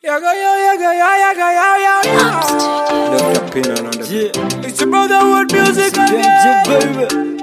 Yaga, yaga, yaga, yaga, yaga. Dr. Pin on the beat. It's your brotherhood music again.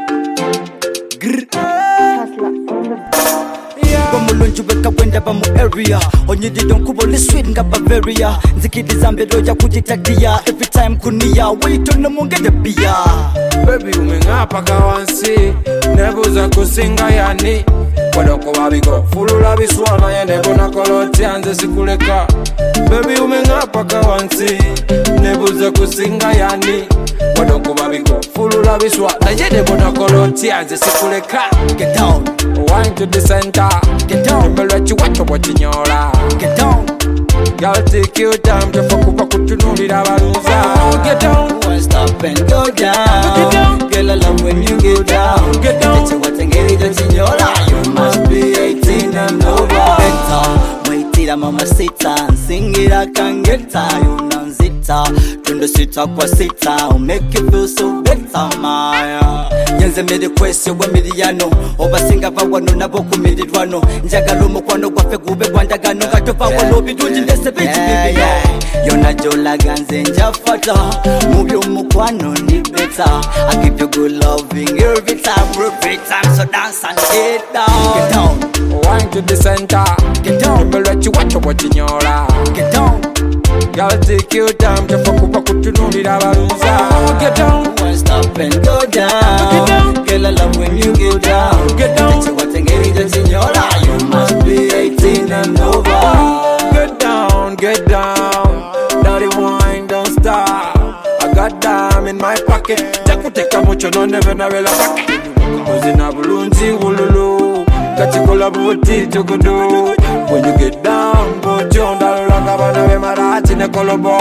Bamulunju beka wenda bamu area Onyidi don't kuboli sweet nga Bavaria Nzikidi zambelo ya kujitakia Every time kunia Wait on the munge de bia Baby umengapa kawansi Nebuza kusinga yani Wadoko wabigo Fulula biswana ya nebo na koloti anze sikuleka Baby umengapa kawansi Nebuza kusinga yani Wadoko wabigo Fulula biswana ya nebo na koloti anze sikuleka. Get down, Wind to the center. get down, Remember let you watch in your life. get down. Y'all take your time to fuck up kutunulira baluza. Get down, One stop and go down. Get down. Girl I love when you get down. Get down. Get you what and get it in your life. You must be 18 and over. Better, wait mama sita and sing it I can get tired. You nanzita, turn the sita kwa sita. Make you feel so better, Maya. Yenze mede kwese we miliano. Obasinga bawano nabo kumididwano. Njagalo mukwano gwafe gube gwandagano. Katofa wano bidunji ndese biti bibi Yona jola ganze njafata. Move your mukwano ni better. I give you good loving every time, so dance and get down. Get down, wind to the center. get down, Remember let you watch in your life. get down. Y'all take your time to fuck up kutunulira baluza. Get down, One stop and go down. Get down. Girl I love when you get down. Get down. Get you what and get it in your life. You must be 18 and over. get down, get down. Dirty wine, don't stop. I got dime in my pocket. Take mucho no never navela pocket. Uzina bulunzi ululu. Kachikola buti tukudu. When you get down, put you on the langa bana marati ne kolobo.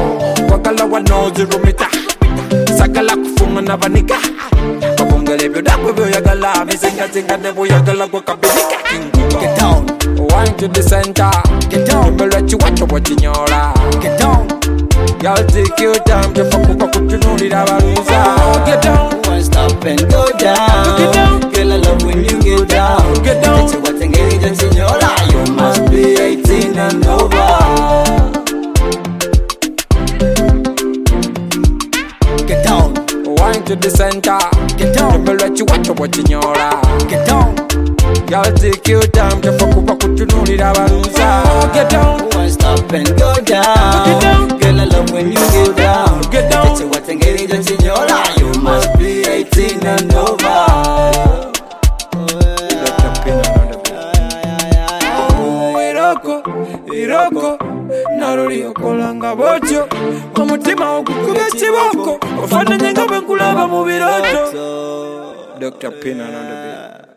Wakala wanozi rumita. Sakala kufunga na banika. Kapungele byo dako byo yagala. Misinga nebo yagala kwa kabidika. Get down, Wind to the center. get down, Remember let you watch in your life. get down. Y'all take your time to fuck up kutunulira baluza. Get down, One stop and go down. Get down. Girl I love when you get down. Get down. Get you what and get it in your life. You must be 18 and over. Get down, wind to the center. get down, Remember let you watch in your life. get down. Y'all take your time to fuck up kutunulira baluza. Get down, One stop and go down. Get down. Girl I love when you get down. Get down. Get you what and get it in your life. You must be 18 and over. Iroko, iroko. Naroli okolanga botyo. Omutima okukubya kiboko. Ofananye nga bwe nkulaba mu biroto. Dr. Pin on the beat.